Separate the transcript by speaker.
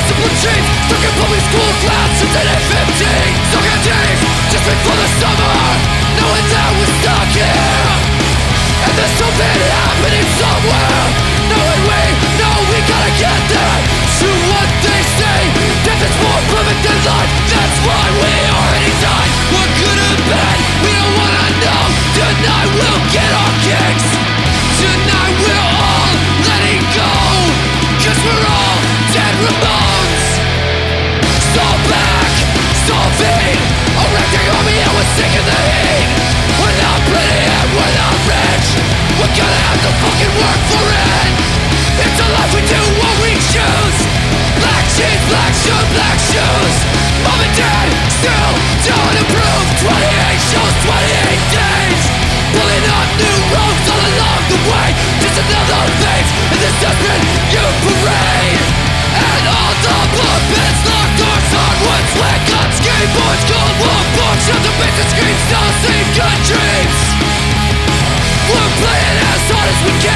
Speaker 1: impossible dreams. Stuck in public school clouds since 1815. Stuck in days just before the summer, knowing that we're stuck here. And there's something happening somewhere, knowing we know we gotta get there. To what they say, death is more perfect than life. That's why we already died. What could have been, we don't wanna know. Tonight we'll get our kicks. Tonight we're all letting go, 'cause we're all dead Ramones. Stall back, solving a wrecking army and we're sick of the heat. We're not pretty and we're not rich. We're gonna have to fucking work for it. It's a life we do what we choose. Black jeans, black shirt, black shoes. Mom and dad still don't improve. 28 shows, 28 days. Pulling up new roads all along the way. Just another phase in this desperate youth parade. And all the puppets locked doors, hardwood, slick on skateboards, cold war books, shelter basic screens, still see good dreams. We're playing as hard as we can.